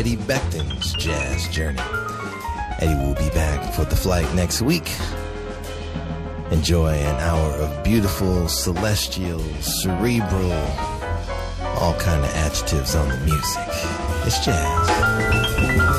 Eddie Becton's Jazz Journey. Eddie will be back for the flight next week. Enjoy an hour of beautiful, celestial, cerebral, all kind of adjectives on the music. It's jazz.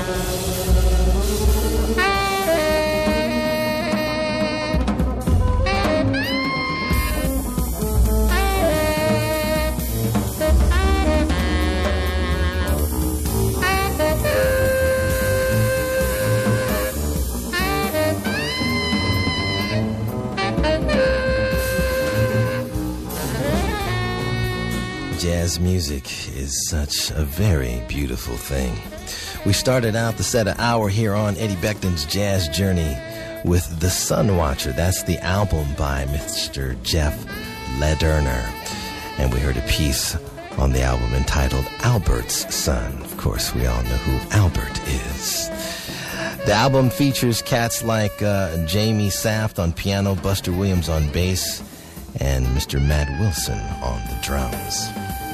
Jazz music is such a very beautiful thing. We started out the set of hour here on Eddie Becton's Jazz Journey with The Sun Watcher. That's the album by Mr. Jeff Lederner. And we heard a piece on the album entitled Albert's Son. Of course, we all know who Albert is. The album features cats like Jamie Saft on piano, Buster Williams on bass, and Mr. Matt Wilson on the drums.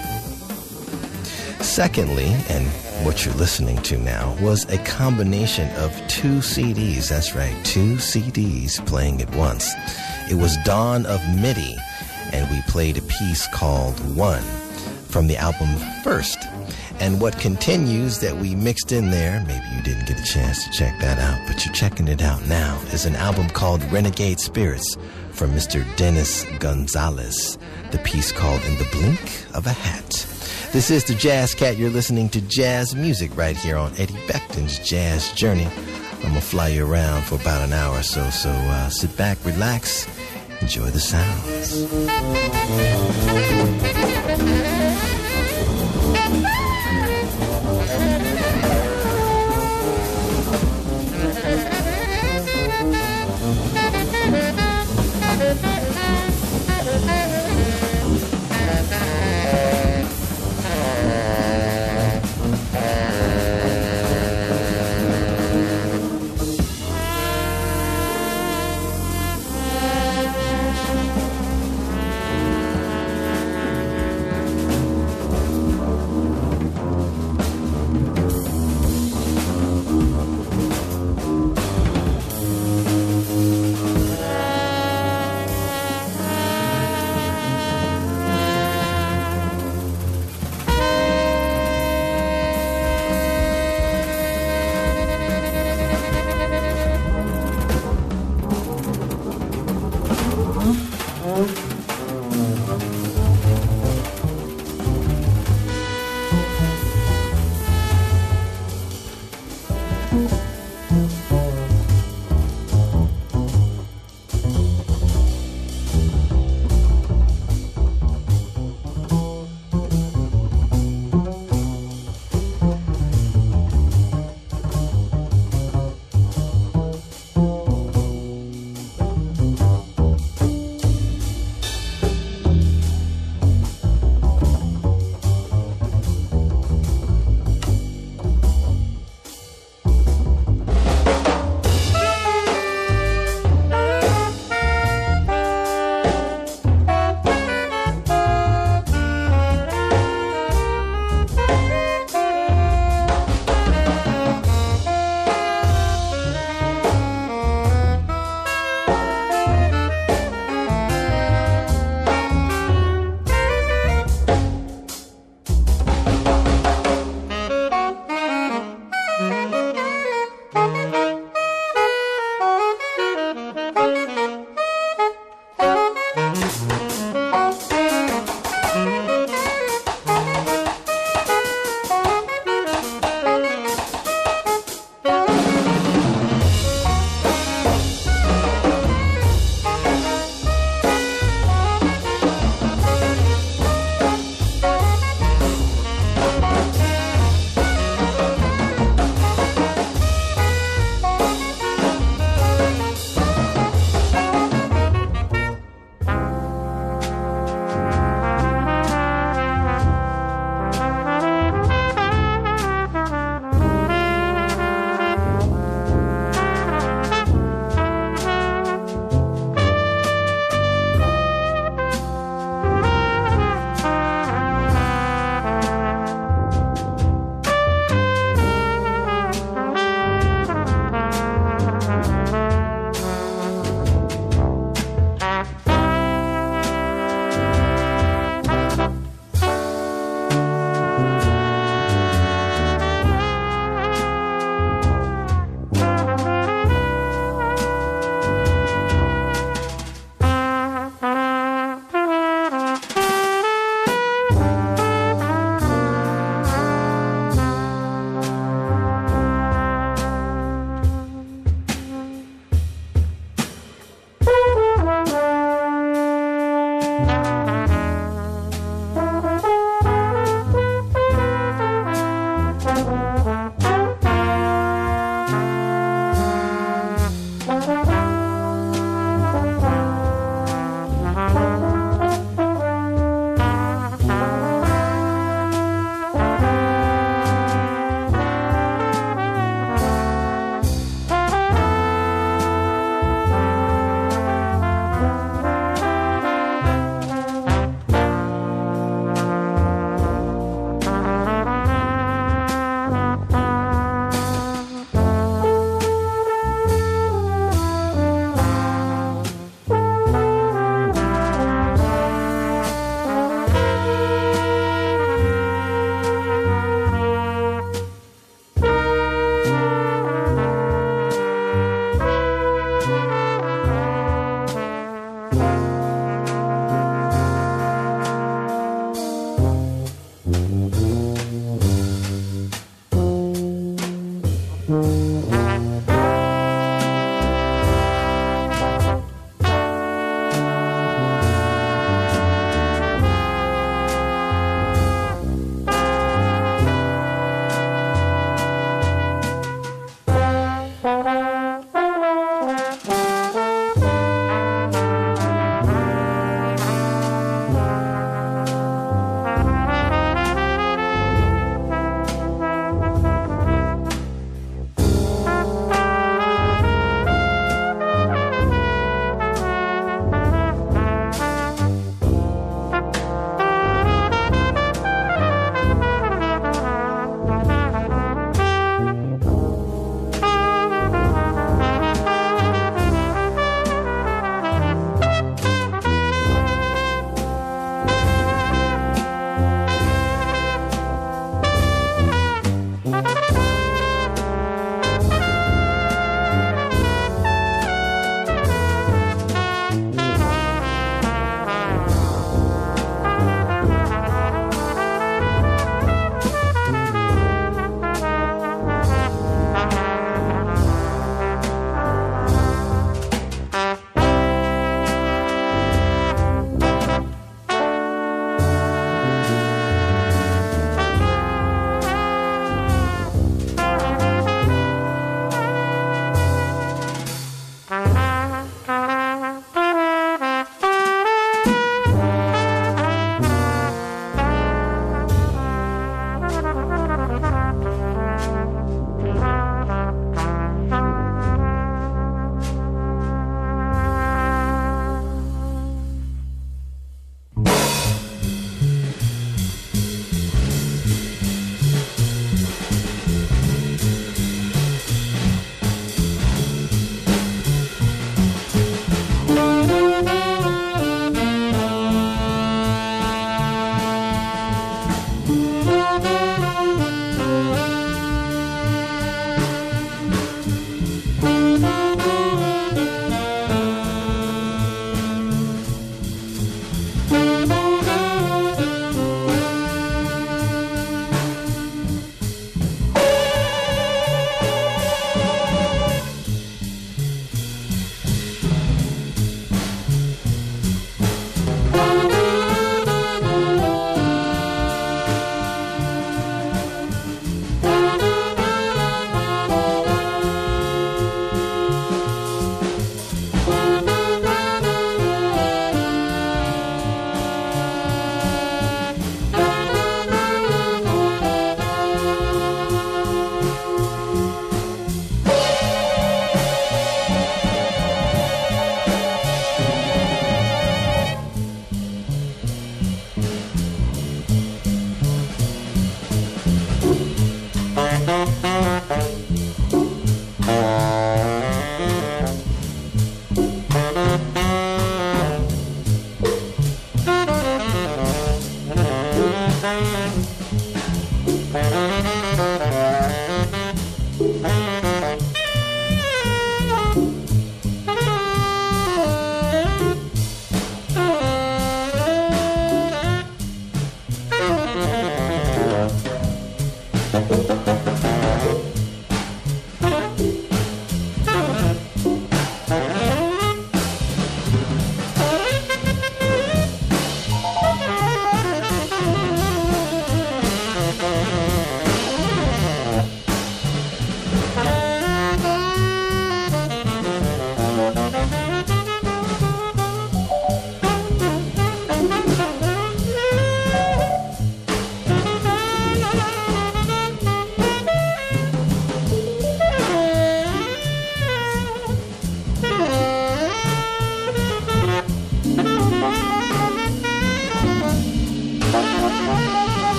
Secondly, and what you're listening to now, was a combination of two CDs. That's right, two CDs playing at once. It was Dawn of MIDI, and we played a piece called One from the album First. And what continues that we mixed in there, maybe you didn't get a chance to check that out, but you're checking it out now, is an album called Renegade Spirits from Mr. Dennis Gonzalez, the piece called In the Blink of a Hat. This is the Jazz Cat. You're listening to jazz music right here on Eddie Becton's Jazz Journey. I'm going to fly you around for about an hour or so, sit back, relax, enjoy the sounds.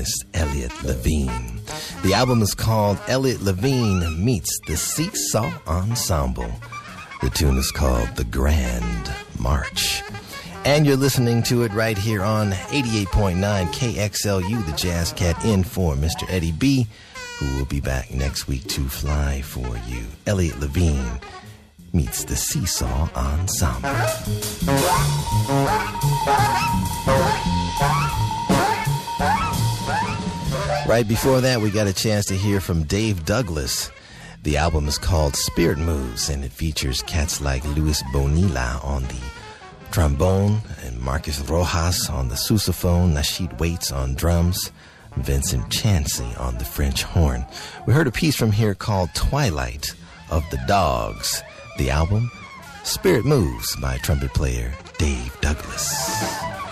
Miss Elliot Levine. The album is called Elliot Levine Meets the Seesaw Ensemble. The tune is called The Grand March. And you're listening to it right here on 88.9 KXLU, the Jazz Cat, in for Mr. Eddie B., who will be back next week to fly for you. Elliot Levine Meets the Seesaw Ensemble. Right before that, we got a chance to hear from Dave Douglas. The album is called Spirit Moves, and it features cats like Luis Bonilla on the trombone, and Marcus Rojas on the sousaphone, Nasheed Waits on drums, Vincent Chansey on the French horn. We heard a piece from here called Twilight of the Dogs. The album, Spirit Moves, by trumpet player Dave Douglas.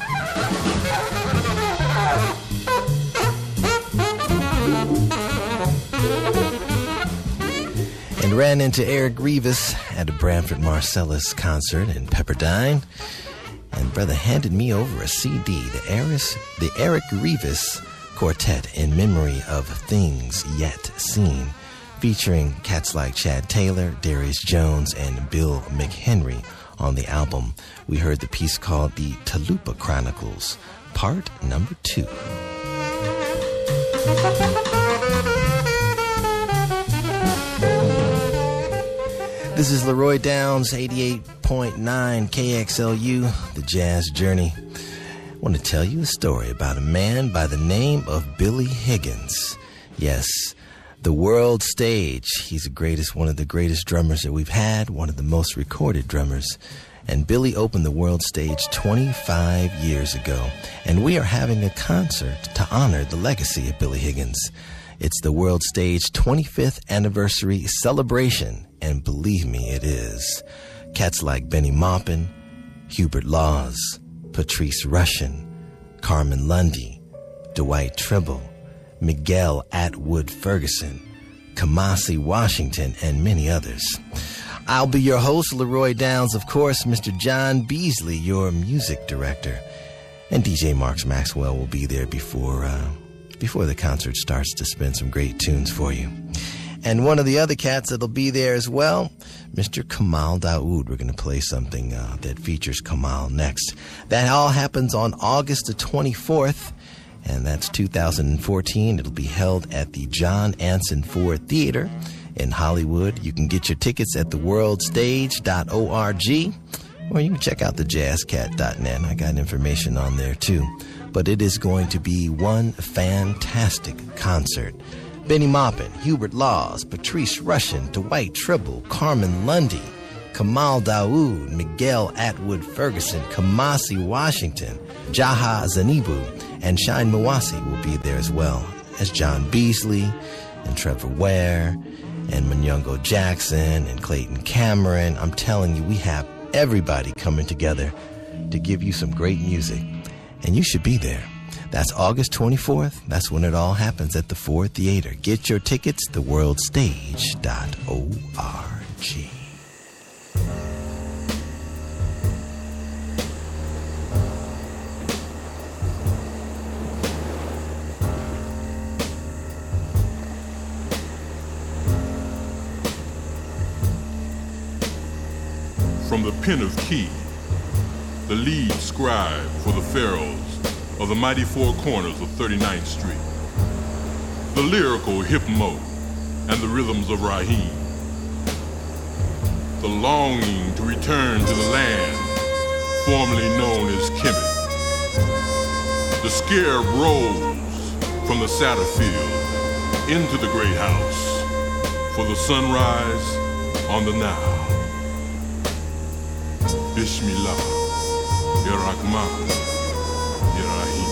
And ran into Eric Rivas at a Branford Marsalis concert in Pepperdine. And brother handed me over a CD, the Eric Rivas Quartet in Memory of Things Yet Seen, featuring cats like Chad Taylor, Darius Jones, and Bill McHenry on the album. We heard the piece called The Talupa Chronicles, part number 2. This is Leroy Downs, 88.9 KXLU, The Jazz Journey. I want to tell you a story about a man by the name of Billy Higgins. Yes, the world stage. He's one of the greatest drummers that we've had, one of the most recorded drummers. And Billy opened the world stage 25 years ago. And we are having a concert to honor the legacy of Billy Higgins. It's the world stage 25th anniversary celebration. And believe me, it is. Cats like Benny Maupin, Hubert Laws, Patrice Rushen, Carmen Lundy, Dwight Tribble, Miguel Atwood Ferguson, Kamasi Washington, and many others. I'll be your host, Leroy Downs, of course, Mr. John Beasley, your music director. And DJ Marks Maxwell will be there before the concert starts to spin some great tunes for you. And one of the other cats that'll be there as well, Mr. Kamal Daoud. We're going to play something that features Kamal next. That all happens on August the 24th, and that's 2014. It'll be held at the John Anson Ford Theater in Hollywood. You can get your tickets at theworldstage.org, or you can check out thejazzcat.net. I got information on there too. But it is going to be one fantastic concert. Benny Maupin, Hubert Laws, Patrice Rushen, Dwight Tribble, Carmen Lundy, Kamal Daoud, Miguel Atwood Ferguson, Kamasi Washington, Jaha Zanibu, and Shine Mawasi will be there as well as John Beasley and Trevor Ware and Manyongo Jackson and Clayton Cameron. I'm telling you, we have everybody coming together to give you some great music, and you should be there. That's August 24th. That's when it all happens at the Ford Theater. Get your tickets, theworldstage.org. From the pen of Key, the lead scribe for the pharaohs of the mighty four corners of 39th Street, the lyrical Hipmo and the rhythms of Raheem, the longing to return to the land formerly known as Kemet. The scarab rose from the Satterfield into the great house for the sunrise on the Nile. Bismillah, Ya Rahman, Ya Rahim.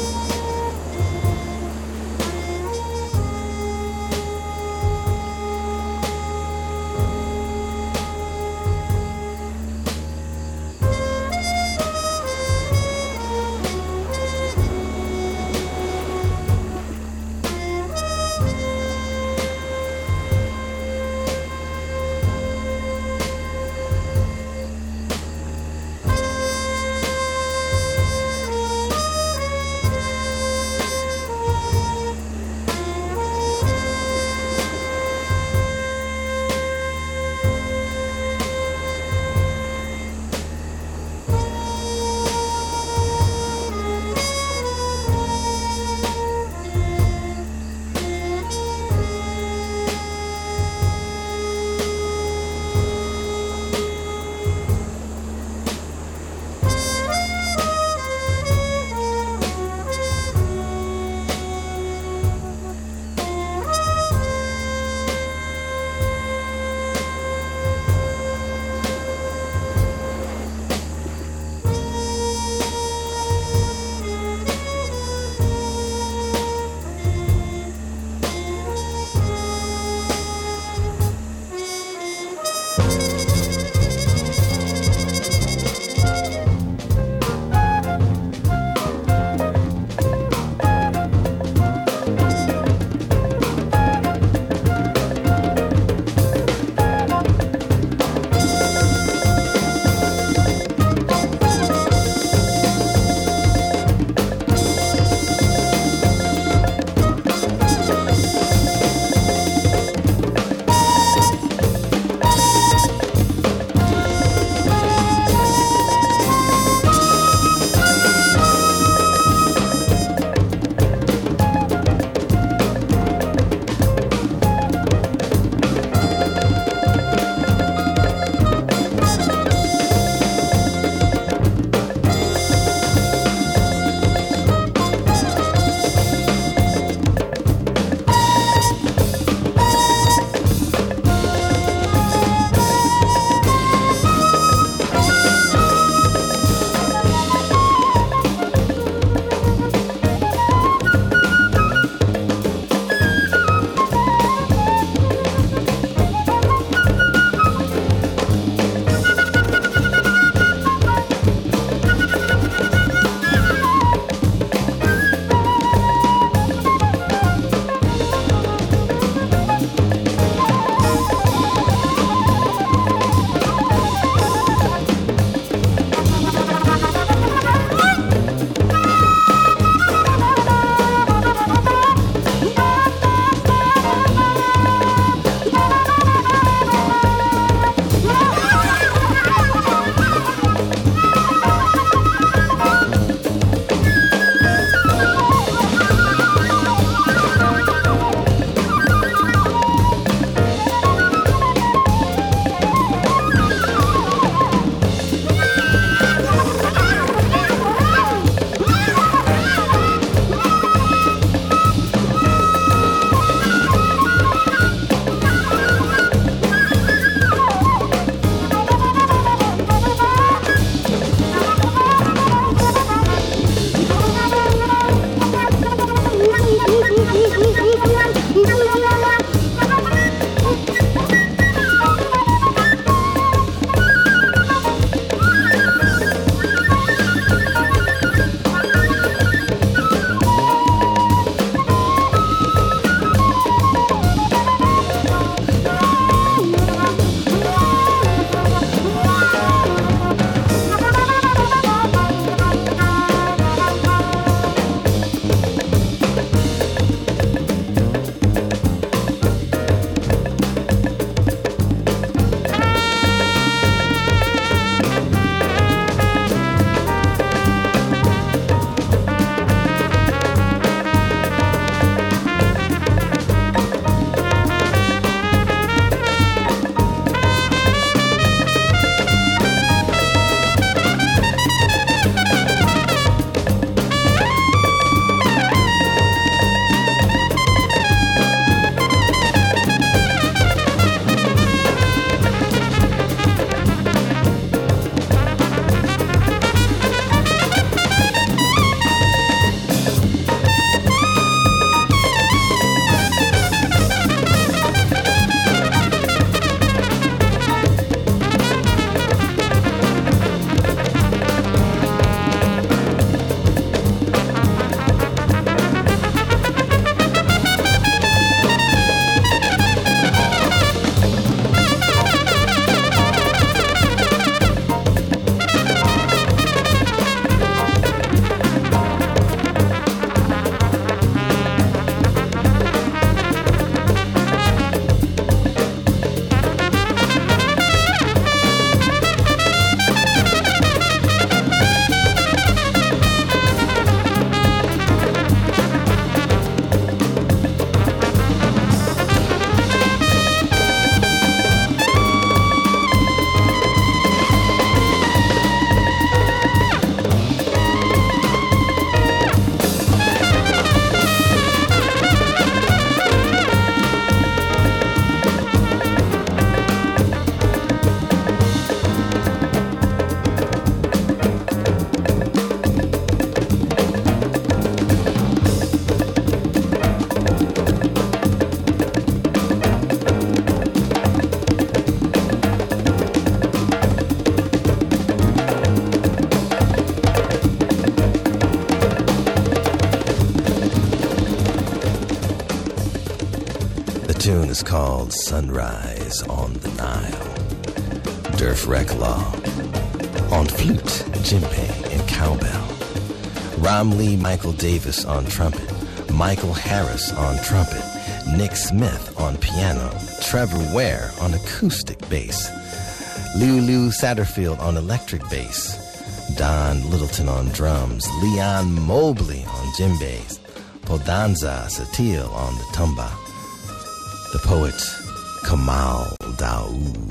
tune is called Sunrise on the Nile. Durf Reklaw. On flute, djembe, and cowbell. Romley Michael Davis on trumpet. Michael Harris on trumpet. Nick Smith on piano. Trevor Ware on acoustic bass. Lulu Satterfield on electric bass. Don Littleton on drums. Leon Mobley on djembes. Podanza Satil on the tumba. The poet Kamal Daoud.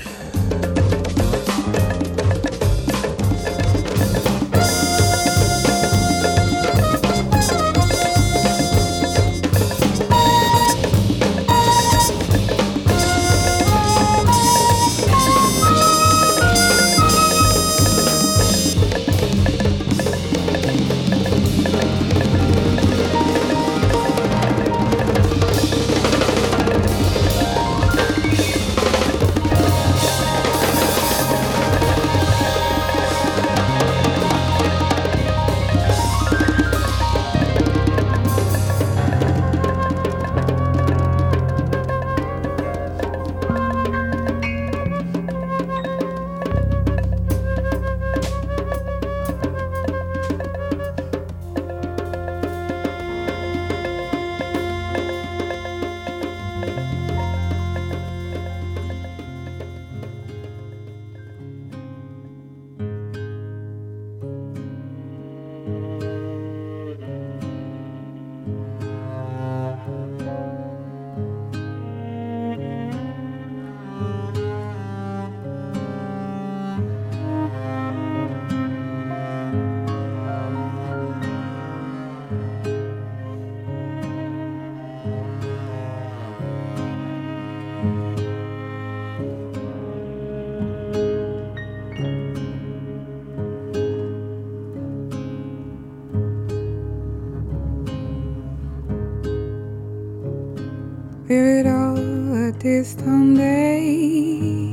Spirit of a distant day,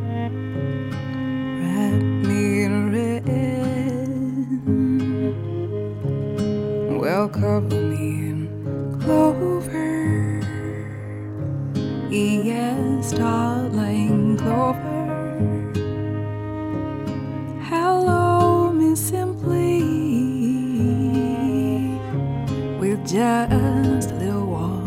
wrap me in red, well cover me in clover, yes, darling clover. Hello me simply with just a little water.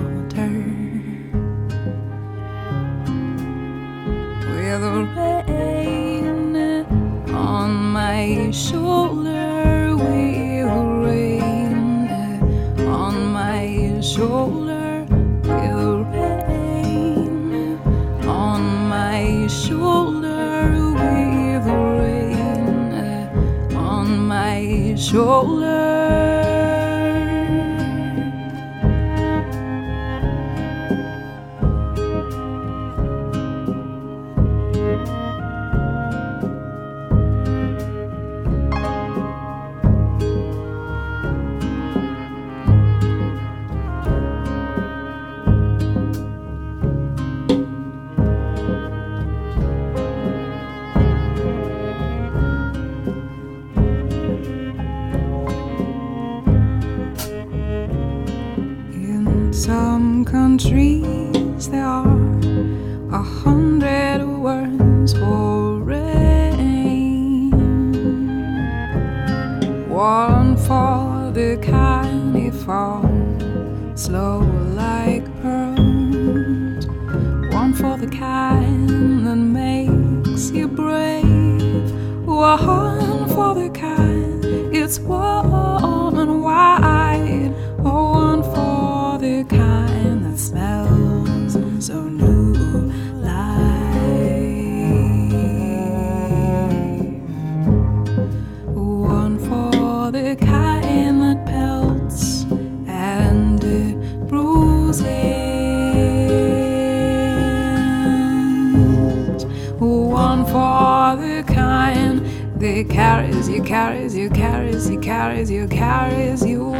The rain on my shoulder will rain on my shoulder will rain on my shoulder will rain on my shoulder. Some countries there are 100 words for rain, one for the kind it falls slow like pearls, one for the kind that makes you brave, one for the kind it's warm and wide, one for the kind that smells so new life, one for the kind that pelts and bruises, one for the kind that carries you, carries you, carries you, carries you, carries you.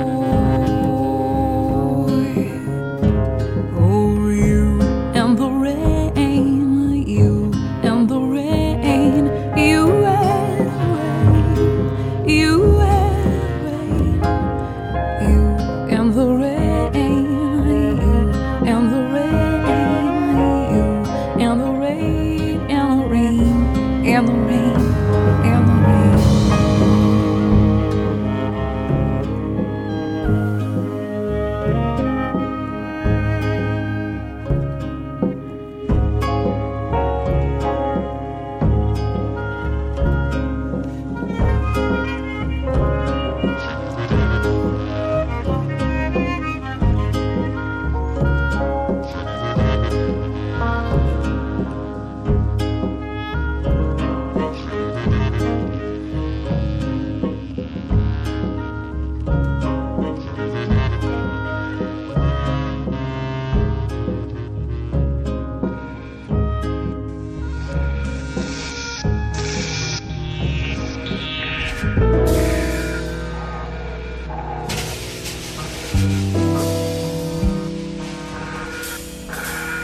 And the rain, you and the rain.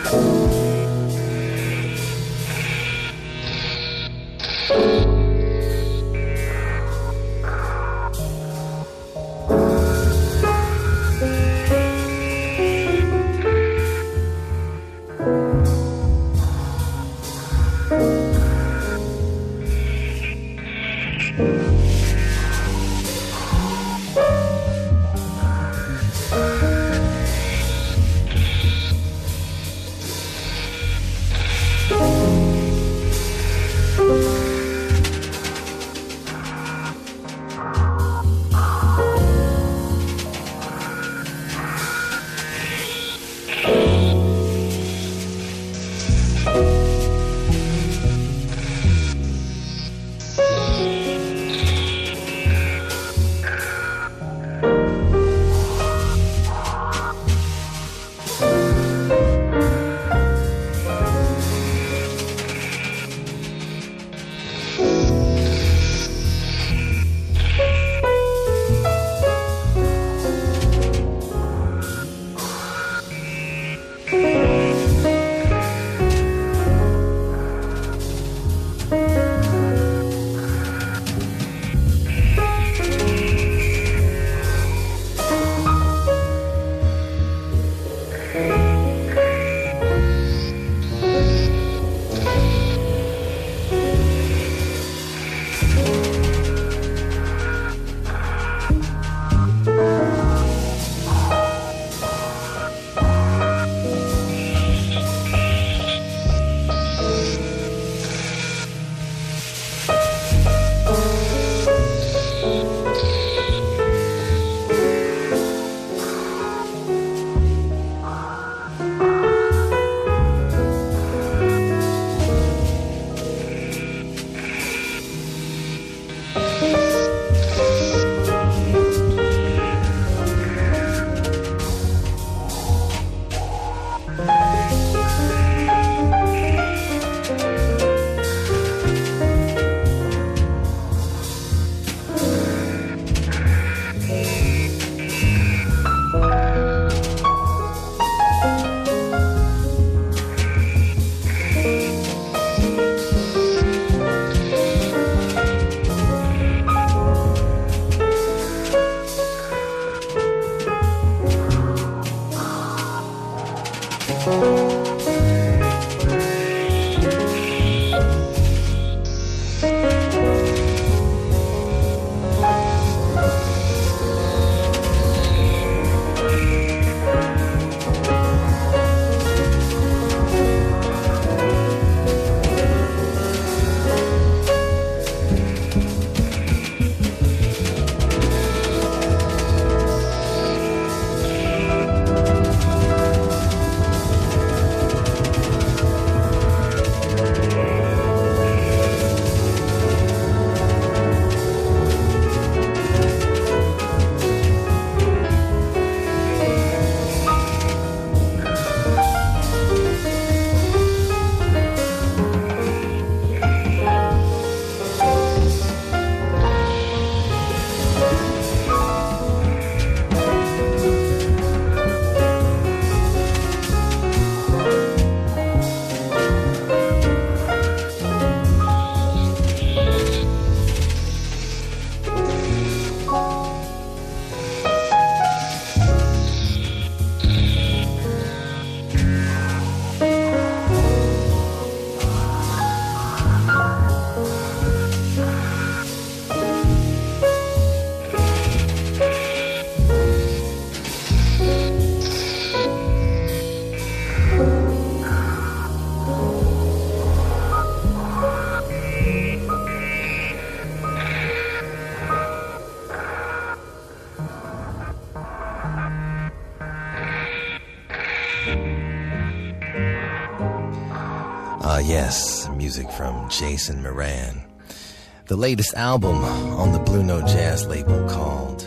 Yes, music from Jason Moran. The latest album on the Blue Note Jazz label called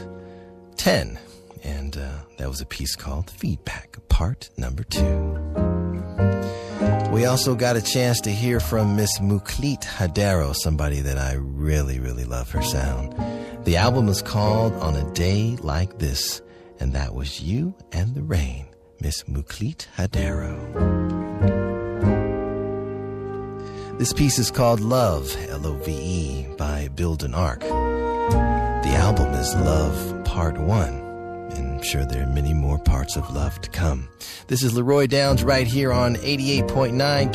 10. And that was a piece called Feedback, part number 2. We also got a chance to hear from Miss Mukhlit Hadero, somebody that I really, really love her sound. The album is called On a Day Like This, and that was You and the Rain, Miss Mukhlit Hadero. This piece is called Love, L-O-V-E, by Build an Ark. The album is Love Part 1, and I'm sure there are many more parts of love to come. This is Leroy Downs right here on 88.9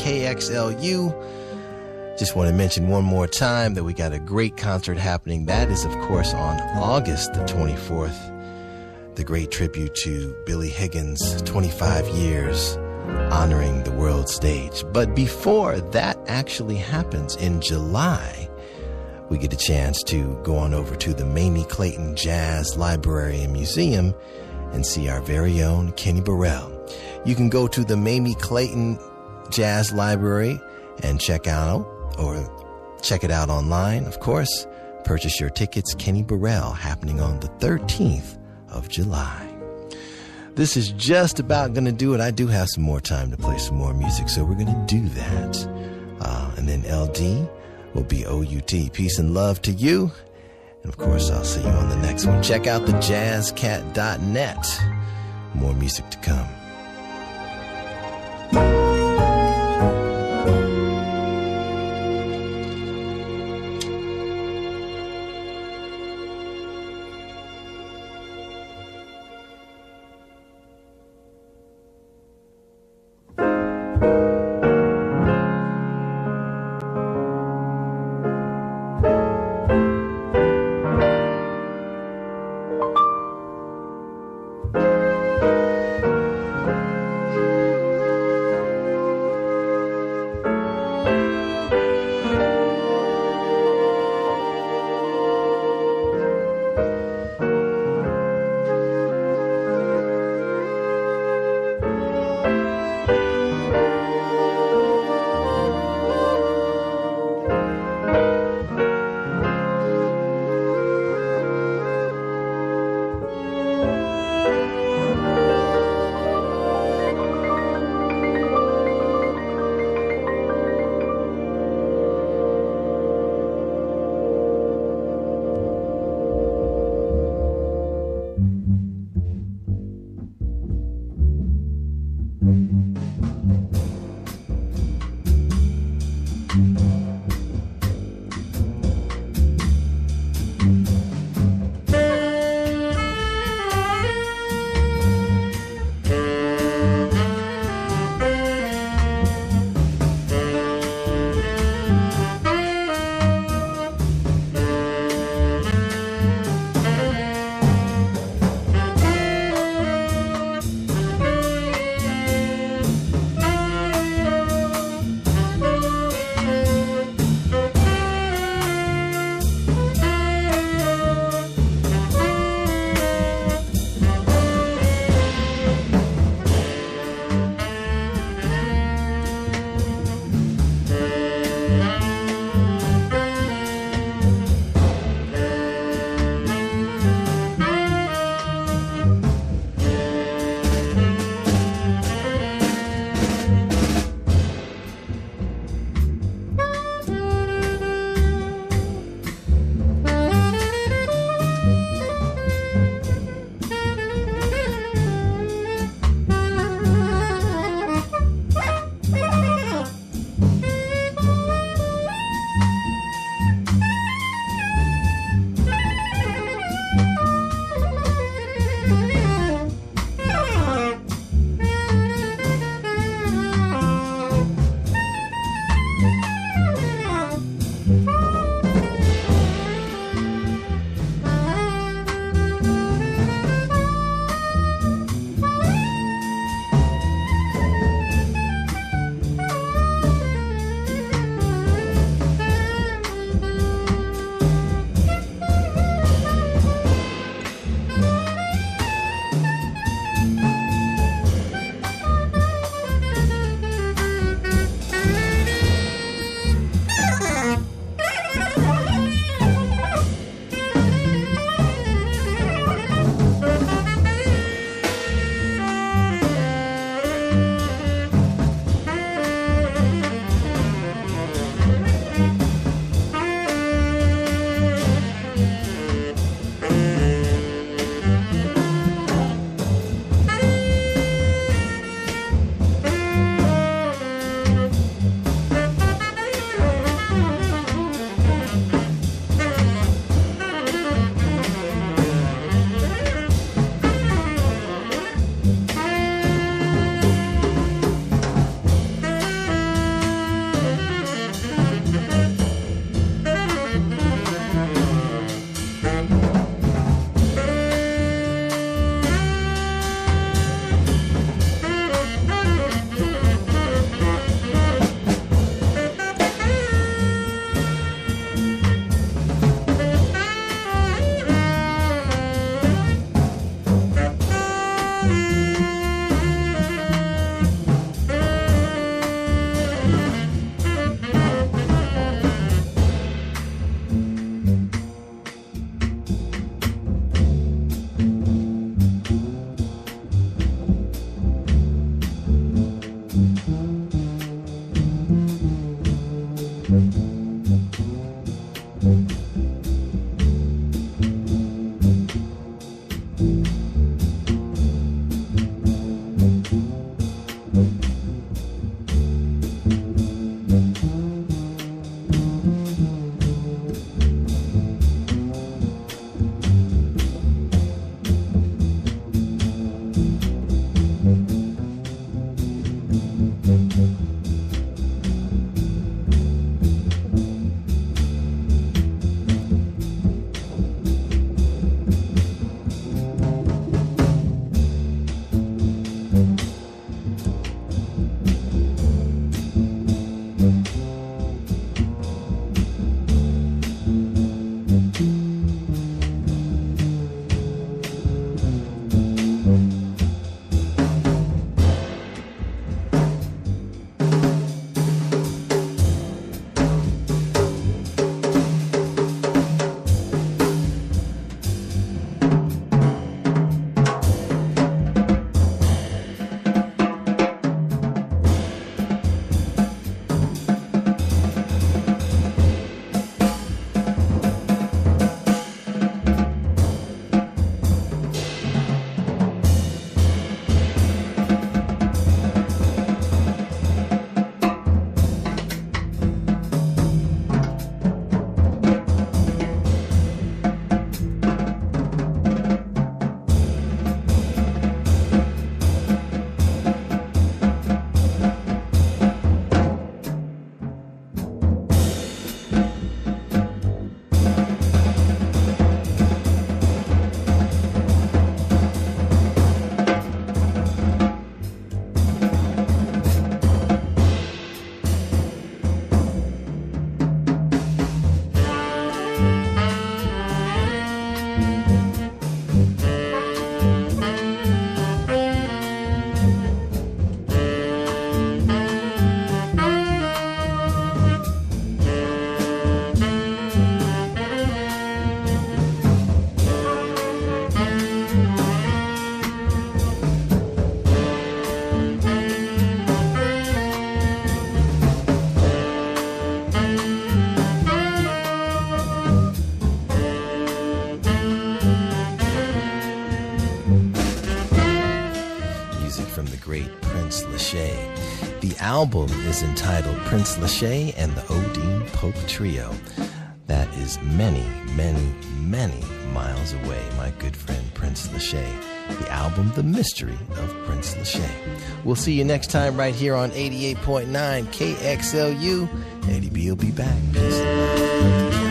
KXLU. Just want to mention one more time that we got a great concert happening. That is, of course, on August the 24th. The great tribute to Billy Higgins, 25 years, honoring the world stage. But before that actually happens, in July, we get a chance to go on over to the Mamie Clayton Jazz Library and Museum and see our very own Kenny Burrell. You can go to the Mamie Clayton Jazz Library and check it out online, of course. Purchase your tickets. Kenny Burrell, happening on the 13th of July. This is just about going to do it. I do have some more time to play some more music, so we're going to do that. And then LD will be OUT. Peace and love to you. And of course, I'll see you on the next one. Check out the jazzcat.net. More music to come. great Prince Lachey. The album is entitled Prince Lachey and the Odean Pope Trio. That is many, many, many miles away, my good friend Prince Lachey. The album, The Mystery of Prince Lachey. We'll see you next time right here on 88.9 KXLU. Eddie B will be back. Peace.